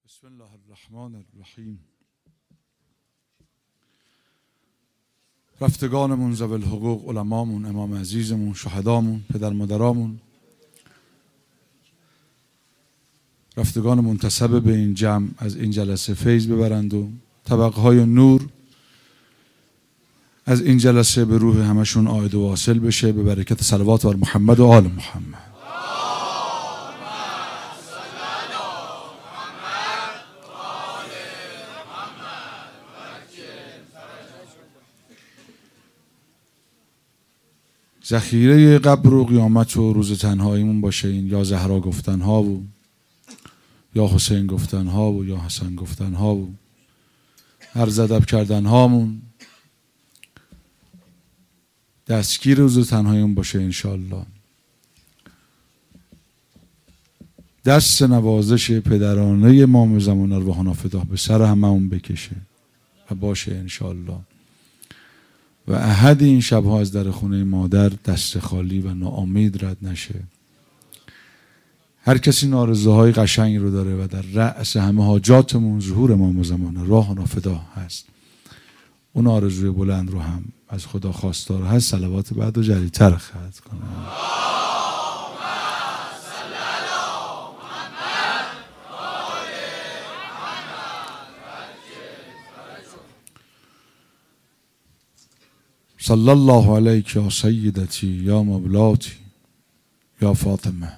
بسم الله الرحمن الرحیم. رفتگانمون، ذوی الحقوق، علمامون، امام عزیزمون، شهدامون، پدر مادرامون، رفتگان منتسب به این جمع از این جلسه فیض ببرند و طبقهای نور از این جلسه به روح همشون عائد و واصل بشه به برکت صلوات بر محمد و آل محمد. ذخیره قبر و قیامت و روز تنهاییمون باشه این یا زهرا گفتنها و یا حسین گفتنها و یا حسن گفتنها و عرض ادب کردنهامون دستگیر روز تنهاییمون باشه انشالله. دست نوازش پدرانه امام زمان ارواحنا فدا به سر هممون بکشه و باشه انشالله. و احد این شبها از در خونه مادر دست خالی و ناامید رد نشه. هر کسی آرزوهای قشنگی رو داره و در رأس همه حاجاتمون ظهور امام زمان ارواحنا فدا هست. اون آرزوی بلند رو هم از خدا خواستار هست. صلوات بعد و جریتر خط کنه. صلی الله علیک یا سیدتی یا مولاتی یا فاطمه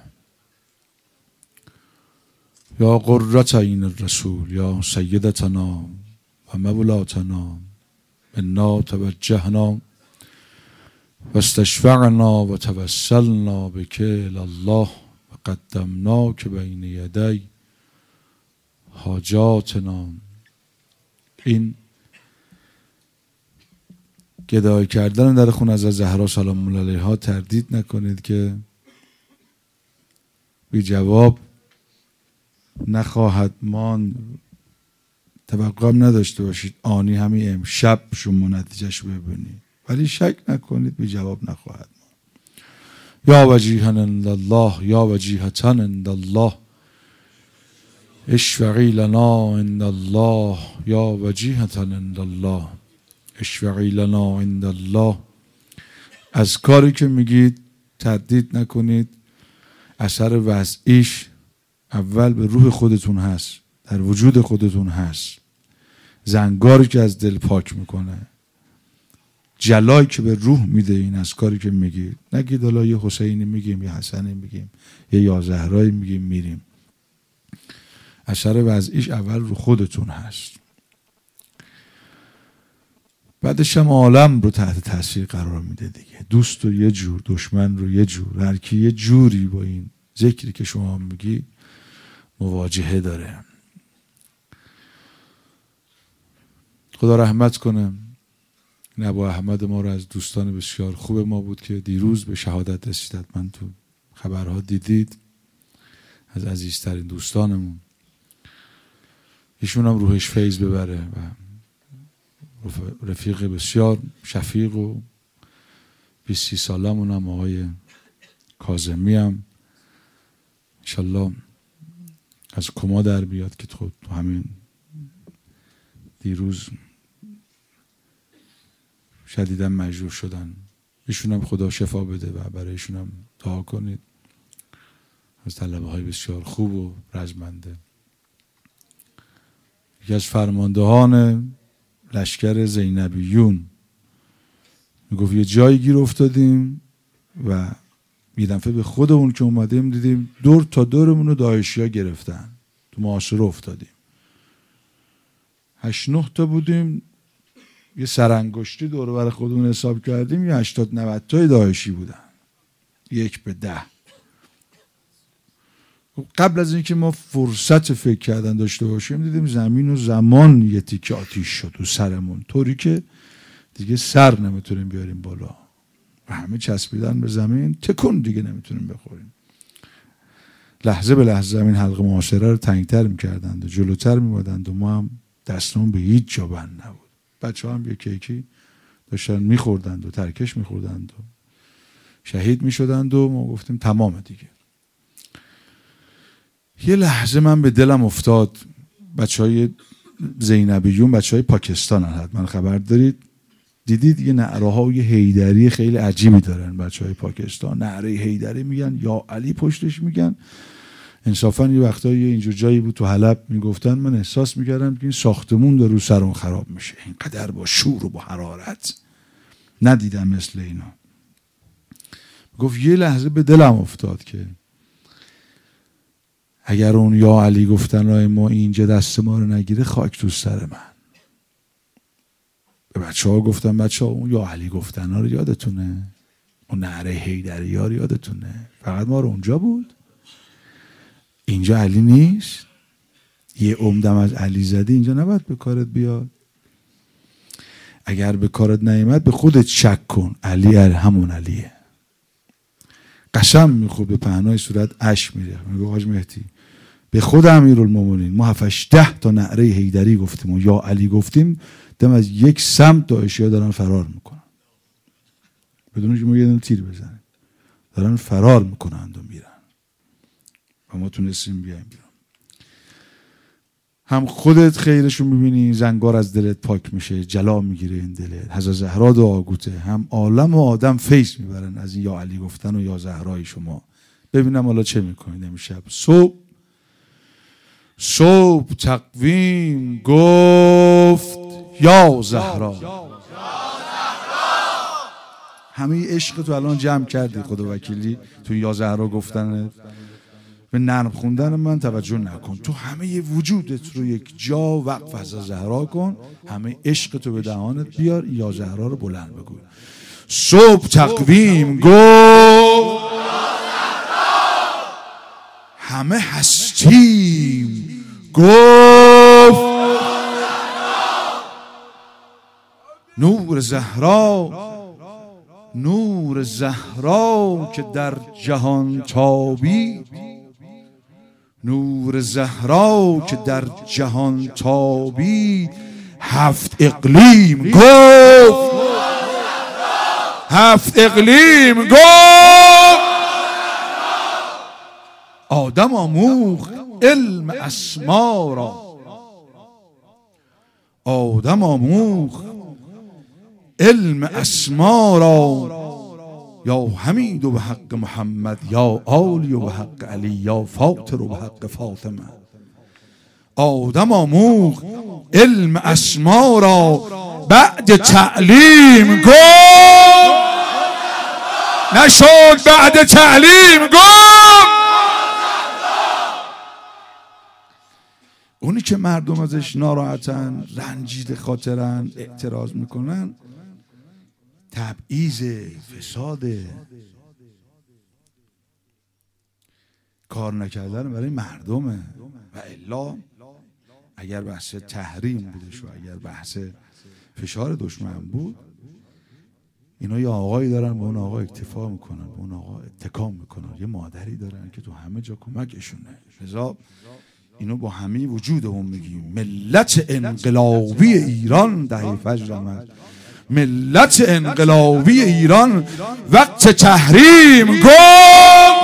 یا قرة عین الرسول یا سیدتنا و مولاتنا انا توجهنا و استشفعنا و توسلنا بک الی الله و قدمناک بین یدی حاجاتنا. این گدای کردن در خون از زهرا سلام الله علیها تردید نکنید که بی جواب نخواهد ماند. توقع نداشته باشید آنی همین امشب شما نتیجهش ببینید، ولی شک نکنید بی جواب نخواهد ماند. یا وجیها عند الله یا وجیهة عند الله اشفعی لنا عند الله یا وجیهة عند الله اشفعی لنا عند الله. از کاری که میگید تردید نکنید. اثر وضعیش اول به روح خودتون هست، در وجود خودتون هست. زنگاری که از دل پاک میکنه، جلایی که به روح میده این از کاری که میگید. نگید حالا یه حسینی میگیم، یه حسنی میگیم، یا زهرایی میگیم میریم. اثر وضعیش اول رو خودتون هست. بعدش هم عالم رو تحت تاثیر قرار میده دیگه. دوست رو یه جور، دشمن رو یه جور، هر کی یه جوری با این ذکری که شما میگی مواجهه داره. خدا رحمت کنه. این ابو احمد ما رو از دوستان بسیار خوب ما بود که دیروز به شهادت رسید. من تو خبرها دیدید، از عزیزترین دوستانمون. ایشون هم روحش فیض ببره و رفیق بسیار شفیق و 20 سالمون هم آقای کاظمی هم انشالله از کما در بیاد که تو همین دیروز شدیداً مجروح شدن. ایشون هم خدا شفا بده و برای ایشون هم دعا کنید. از طلبه های بسیار خوب و رزمنده. یکی از فرماندهان لشکر زینبیون میگفت یه جایی گیر افتادیم و یه دفعه به خودمون که اومدیم دیدیم دور تا دورمون رو داعشی ها گرفتن. تو محاصره افتادیم. 8-9 تا بودیم. یه سرانگشتی دور بر خودمون حساب کردیم. یه 80-90 تای داعشی بودن. 1-10. قبل از اینکه ما فرصت فکر کردن داشته باشیم دیدیم زمین و زمان یه تیکه آتیش شد و سرمون، طوری که دیگه سر نمیتونیم بیاریم بالا و همه چسبیدن به زمین. تکون دیگه نمیتونیم بخوریم. لحظه به لحظه زمین حلقه محاصره رو تنگتر میکردند و جلوتر میبادند و ما هم دستمون به هیچ جا بند نبود. بچه هم یکی یکی داشتن میخوردند و ترکش میخوردند و شهید میشدند و ما گفتیم تمام دیگه. یه لحظه من به دلم افتاد بچهای زینبیون بچهای پاکستان هست، حتما خبر دارید، دیدید یه نعره‌های حیدری خیلی عجیبی دارن بچهای پاکستان. نعره حیدری میگن، یا علی پشتش میگن. انصافا یه وقتایی اینجور جایی بود تو حلب میگفتن، من احساس میکردم که این ساختمون داره رو سرون خراب میشه، اینقدر با شور و با حرارت ندیدم مثل اینا. گفت یه لحظه به دلم افتاد که اگر اون یا علی گفتن ما اینجا دست ما رو نگیره، خاک تو سر من. به بچه ها گفتم بچه ها اون یا علی گفتن ها رو یادتونه؟ اون نعره حیدری ها رو یادتونه؟ فقط ما رو اونجا بود، اینجا علی نیست. یه عمدم از علی زدی، اینجا نباید به کارت بیاد. اگر به کارت نیامد به خودت شک کن، علی همون علیه. قسم میخواد به پهنای صورت اش میره. میگه حاج مهدی به خود امیرالمومنین ما 7-8 تا نعره حیدری گفتیم و یا علی گفتیم، دم از یک سمت داعشی‌ها دارن فرار میکنن بدون که ما یه دونه تیر بزنیم، دارن فرار میکنند و میرن و ما تونستیم بیایم بیرون. هم خودت خیرشو میبینی، زنگار از دلت پاک میشه، جلا میگیره این دلت، حضرت زهرا دعا گوته، هم عالم و آدم فیض میبرن از این یا علی گفتن و یا زهرای شما. ببینم حالا چه میکنید امشب. صبح تقویم گفت یا زهرا. همه عشق تو الان جمع کردی خدا وکیلی تو یا زهرا گفتن. به نرم خوندن من توجه نکن، تو همه وجودت رو یک جا وقف از زهرا کن، همه عشق تو به دهانت بیار، یا زهرا رو بلند بگو. صبح تقویم گفت همه هستیم، گفت نور زهرا، نور زهرا که در جهان تابی، نور زهرا که در جهان تابی، 7 اقلیم گفت، 7 اقلیم گفت آدم آموخت علم اسما را، آدم آموخت علم اسما را، یا حمید و به حق محمد، یا آلی و به حق علی، یا فاطر و به حق فاطمه. آدم آموخت علم اسما را، بعد تعلیم گفت نشد، بعد تعلیم گفت. اونی که مردم ازش ناراحتن، رنجیده خاطرن، اعتراض میکنن، تبعیض، فساد، کار نکردن برای مردمه. و الا اگر بحث تحریم بودش و اگر بحث فشار دشمن بود، اینا یه آقایی دارن به اون آقا اکتفا میکنن، به اون آقا اتکام میکنن، یه مادری دارن که تو همه جا کمکشونه. لذا اینو با همه وجودمون میگیم. ملت انقلابی ایران دهه فجر آمد، ملت انقلابی ایران وقت تحریم گفت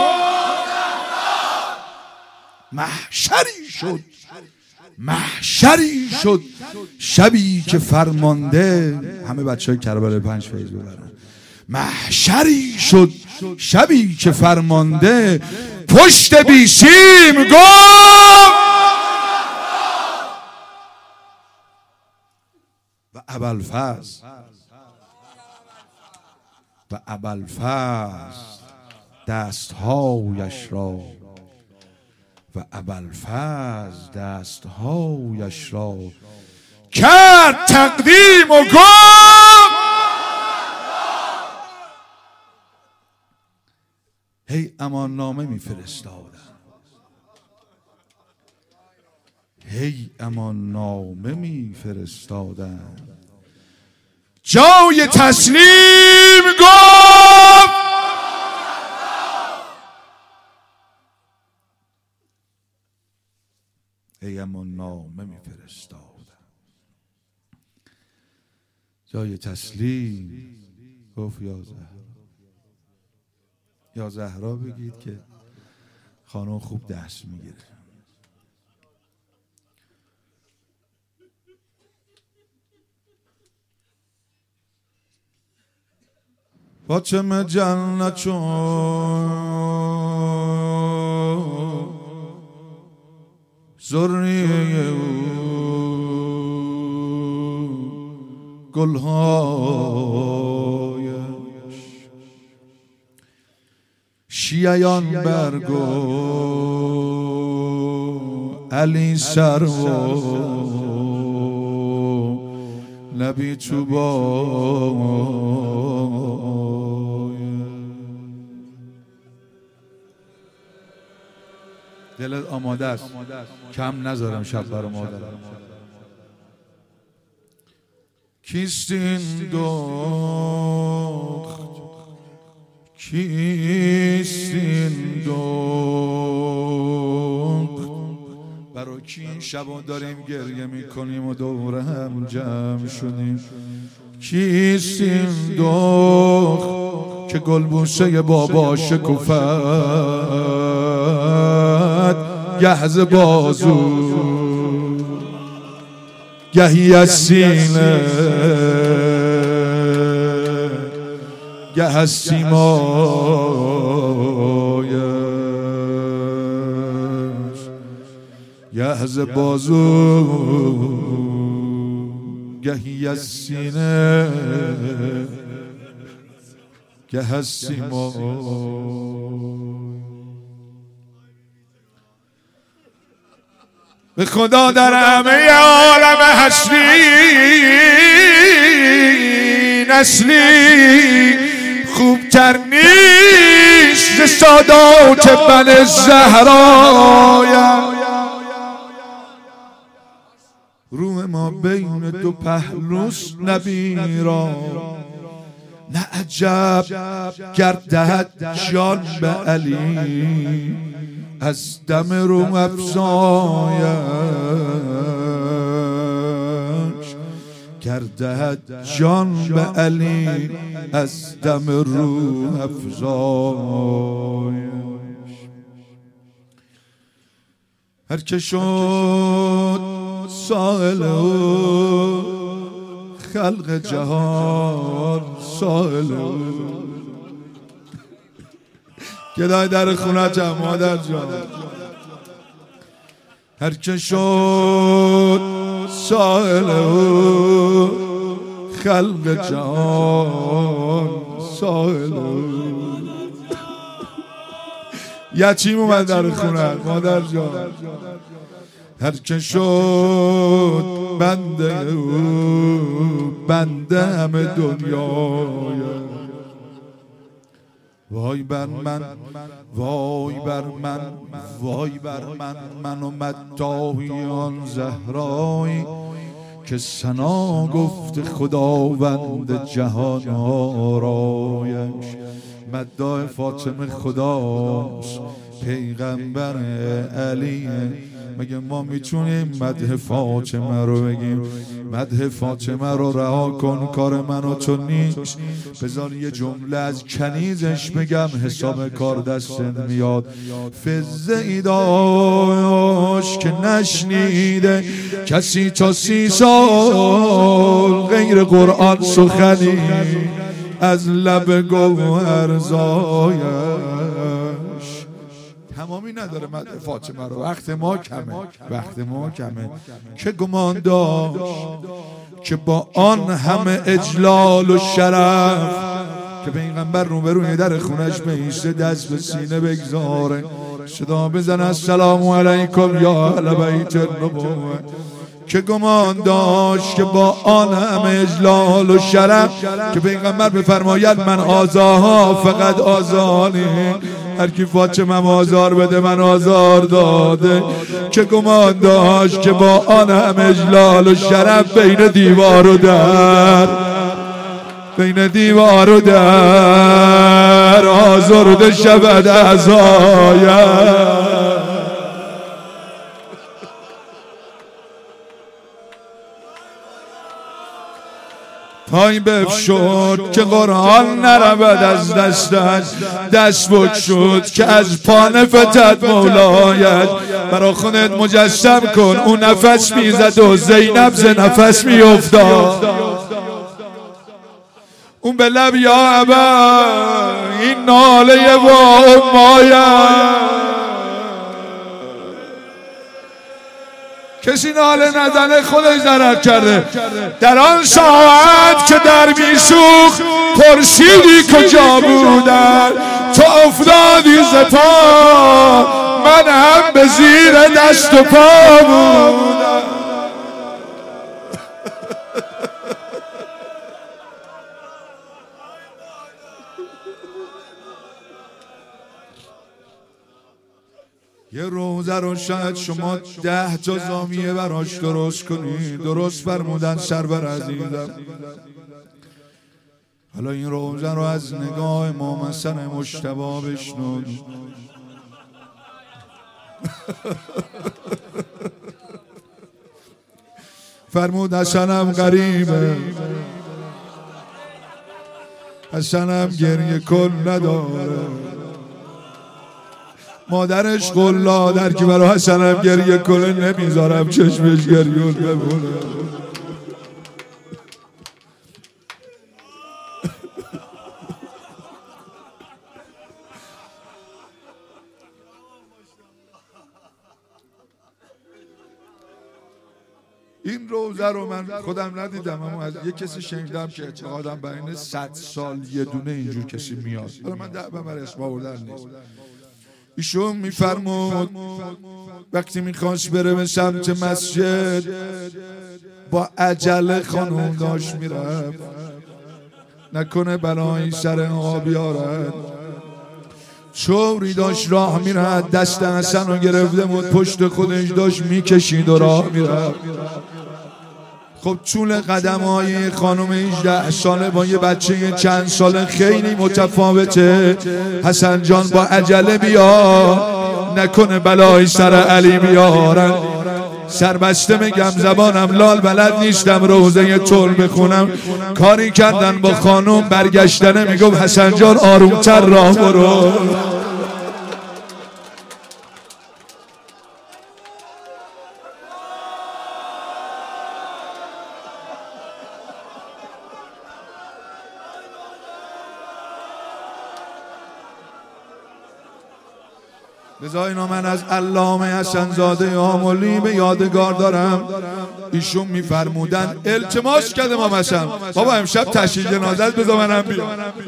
محشری شد، محشری شد شبی که فرمانده. همه بچه های کربلای 5 فیض ببرن. محشری شد شبی که فرمانده، پشت بیسیم گفت و ابوالفضل، و ابوالفضل دستهایش را، و ابوالفضل دستهایش را کرد تقدیم و گفت هی امان نامه میفرستادم، هی امان نامه میفرستادم، جای تسلیم گفت هی امان نامه میفرستادم، جای تسلیم گفت یا زهرا. یا زهرا بگید که خانم خوب دست میگیره. فاطمه جنت ذریه او گلهایش شیعیان برگو علی سرو نبی تو دلت آماده است کم نذارم شب برا مادرم. کیست این دخت کیست این دخت برای کی این شبا داریم گریه میکنیم و دور هم جمع شدیم؟ کیست این دخت که گلبوسه بابا شکفت گهز بازو گهی از سینه گه از سیمایش گه از بازو گهی از سینه گه از سیمایش. به خدا در همه عالم هستی نسلی خوبتر نیست سادات بن زهرایم. روح ما بین دو پهلوست نبی را نه عجب گردد جان به علی از دم رو افزایش گردد جان به علی از دم رو افزایش. هر که شد سائل خلق جهان سائل گدای در خونه جمع مادر جان. هر که شد سائل خلق جهان سائل یتیم اومد در خونه مادر جان. هر که شد بنده او بنده همه دنیای. وای بر من وای بر من وای بر من من و مداحیان زهرایی که ثنا گفت خداوند جهان آرایش. مداح فاطمه خداست پیغمبر علی. مگه ما میتونیم مدح فاطمه رو بگیم؟ مدح فاطمه رو رها کن کار من و تو نیست. بذار یه جمله از کنیزش بگم حساب کار دست میاد. فزه ای داشت که نشنیده کسی تا 30 سال غیر قرآن سخنی از لب گوهر زایش. تمامی نداره مدح فاطمه رو، وقت ما کمه. که گمان داشت که با آن همه اجلال و شرف که پیغمبر روبروی در خونش بیسته دست به سینه بگذاره صدا بزن السلام علیکم یا اهل بیت النبوه. که گمان داشت که با آن همه اجلال و شرف که پیغمبر بفرماید من آزاها فقط آزانی هر کی فاطمه آزار بده من آزار داده. که گمان داشت که با آن همه اجلال و شرف بین دیوار و در آزرده شود عزایم. پای بفشد که قرآن نرود از دستش دست بکشد که از پا نفتد مولایت. برا خودت مجسم کن اون نفس میزد و زینب ز نفس میافتاد. اون به لب یا ابا این ناله و مایم. کسی ناله نزنه خودش ضرر کرده. در آن ساعت که در میسوخت پرسیدی کجا بودن، تو افتادی ز پا، من هم به زیر دست و پا بودم. یه روزه رو شاید شما 10 تا زاویه براش درست کنید. درست فرمودن سرور عزیزم. حالا این روزه رو از نگاه امام حسن مجتبی بشنو. فرمود حسنم غریبه، حسنم گریه کن نداره. مادرش قلا در که برای حسنم گریه کنه نمیذارم چشمش گریون بمونه. این روزه رو من خودم ندیدم، اما از یک کسی شنیدم که اعتقادم بر اینه 100 سال یه دونه اینجور کسی میاد. حالا من دعوه بر اسم آوردن نیست. ایشون میفرمود وقتی میخواست بره به سمت مسجد با عجله خانوم داشت میرفت، نکنه بلایی سر آقا بیارد. شوری داشت راه میرفت، دست حسن رو گرفته بود پشت خودش داشت میکشید و راه میرفت. خب طول قدم های خانم 18 ساله با یه بچه چند ساله خیلی متفاوته. حسن جان با عجله بیا، نکنه بلای سر علی بیارن. سربسته میگم زبانم لال بلد نیستم روزه طول بخونم. کاری کردن با خانم برگشتنه میگم حسن جان آرومتر راه برو. لذا اینا من از علامه حسن زاده آملی به یادگار دارم. ایشون میفرمودن التماس کرده امام حسن بابا امشب تشییع جنازه است بذار منم بیام.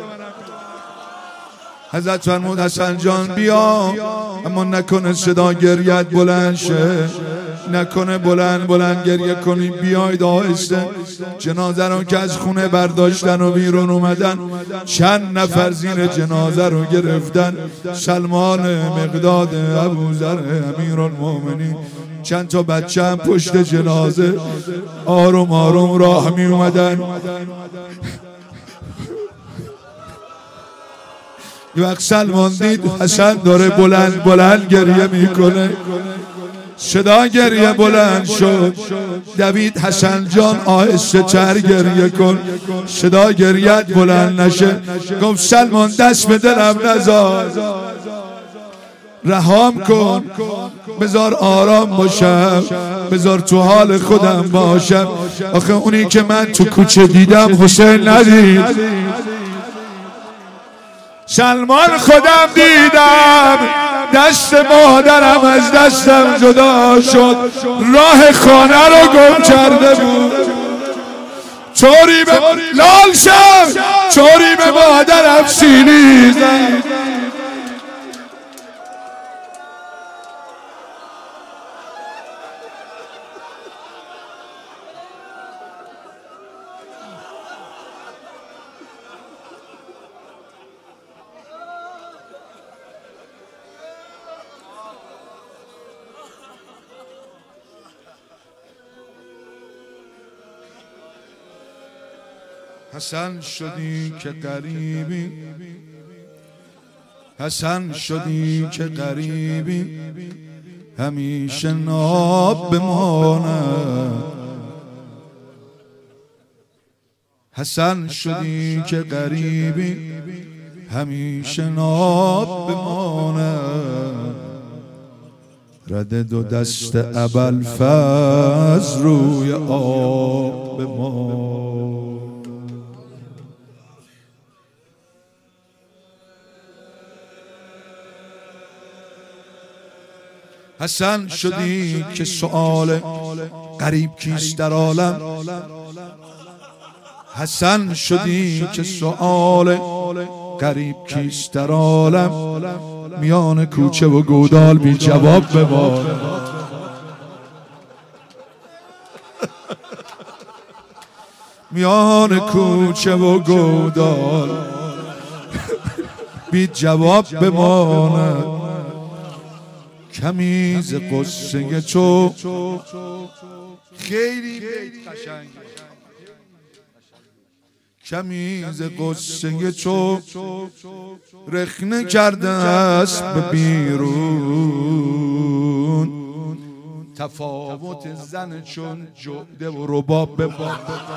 حضرت فرمود حسن جان بیا، اما نکنه صدا گریت بلند شه، نکنه بلند بلند گریه کنی. بیاید آهسته. جنازه رو که از خونه برداشتن و بیرون اومدن، چند نفر زیر جنازه رو گرفتن. سلمان مقداد، ابوذر امیرالمومنین، چند تا بچه هم پشت جنازه آروم آروم راه می اومدن. یه وقت سلمان دید حسن داره بلند بلند گریه میکنه، صدا گریه بلند شد. دوید حسن جان آهسته تر گریه کن، صدا گریت بلند نشه. گفت سلمان دست به دلم نذار، رهام کن، بذار آرام باشم، بذار تو حال خودم باشم. آخه اونی که من تو کوچه دیدم حسین ندید. سلمان خودم دیدم، دست مادرم از دستم جدا شد، راه خانه رو گم کرده بود. چوری به لال شم، چوری به مادرم سینی زد. حسن شدی که قریبی، حسن شدی که قریبی، همیشه ناب بماند. حسن شدی که قریبی، همیشه ناب بماند. رد دو دست ابوالفضل روی آب بماند. حسن شدی که سؤال غریب کیست در عالم، حسن شدی که سؤال غریب کیست در عالم، میان کوچه و گودال بی جواب بمان. میان کوچه و گودال بی جواب بماند، کمی ز قصه تو. خیلی بیت قشنگه. کمی ز قصه تو رخنه کرده است به بیرون، تفاوت زن چون جعده و رباب به باب.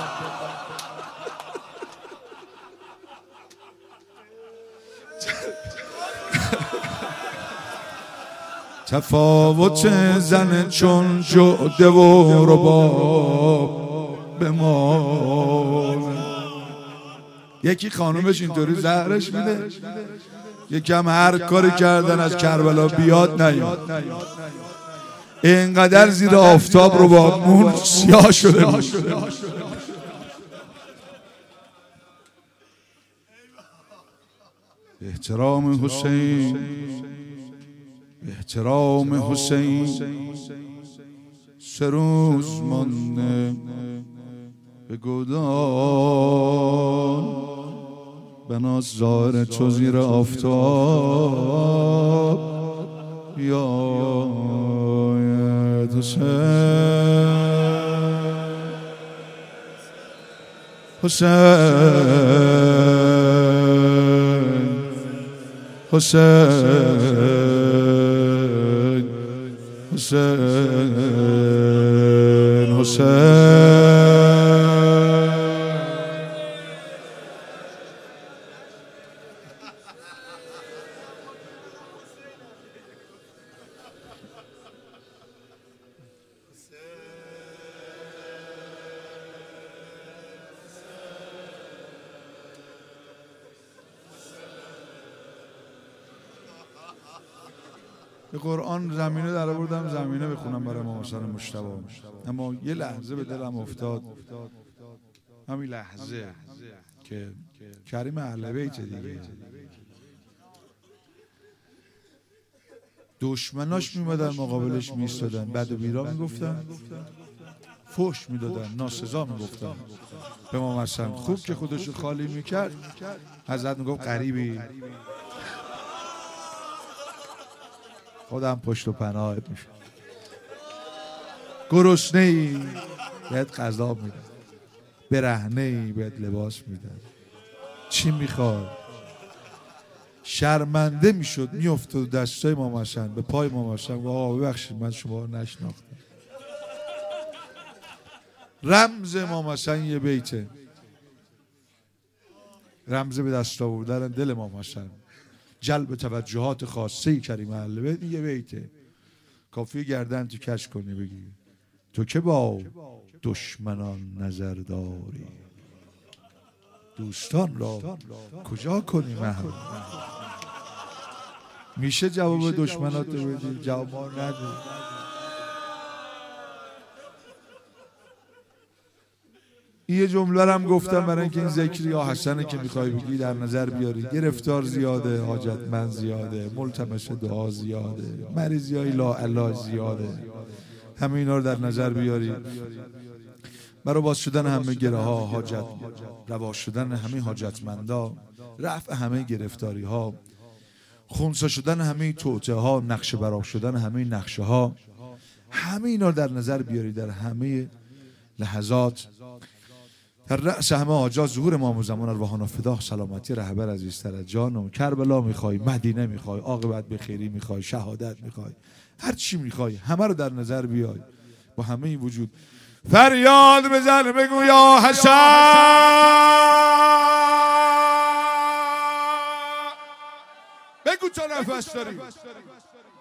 تفاوت زن چون جعده و رباب به ما. یکی خانومش اینطوری زهرش میده، یکم هر کاری کردن از کربلا بیاد نیاد، اینقدر زیر آفتاب ربابمون سیاه شده بود. احترام حسین، احترام حسین، سه روز مانده به گودال، بناز ظاهر تو زیر آفتاب بیاید حسین. حسین حسین حسین حسین. به قرآن زمینه در آوردم، زمینه بخونم برای امام حسین مجتبی، اما یه لحظه به دلم افتاد، همین لحظه که کریم اهل بیت دیگه دشمناش میمدن مقابلش میستادن، بد و بیرا میگفتن، فحش میدادن، ناسزا میگفتن به امام حسین. خوب که خودشو خالی میکرد، حضرت میگفت غریبی، خودم پشت و پناهت میشه، گرسنه ای بهت غذا میدن، برهنه ای بهت لباس میدن، چی میخوای؟ شرمنده میشد، میافتاد دستای امام حسین به پای امام حسین، آقا ببخشید من شما رو نشناختم. رمز امام حسین یه بیته، رمز به دست آوردن دل امام حسین، جلب توجهات خاصه کریم اهل بیت یه بیته، کافیه گردن تو کش کنی بگی تو که با دشمنان نظر داری، دوستان را کجا کنی محروم. میشه جواب دشمنات رو بدی؟ جواب ما نده. یه جمله رو هم گفتم برای اینکه این ذکری یا حسنه که میخوای بگی در نظر بیاری. گرفتار زیاده، حاجتمند زیاده، ملتمس دعا زیاده، مریضی های لاعلاج زیاده، همه اینا رو در نظر بیاری برای باز شدن همه گره ها، حاجت روا شدن همه حاجتمندا، رفع همه گرفتاری ها، خونسا شدن همه توطئه ها، نقشه براب شدن همه نقشه ها، همه اینا رو در نظر بیاری در همه لحظات. در رأس همه حاجات ظهور امام زمان الروحان فداه سلامتی رهبر عزیزتر از جانم. کربلا میخوای، مدینه میخوای، عاقبت به خیری میخوای، شهادت میخوای، هر چی میخوای همه رو در نظر بیای، با همه این وجود فریاد بزن بگو یا حسن، بگو تا نفس داری.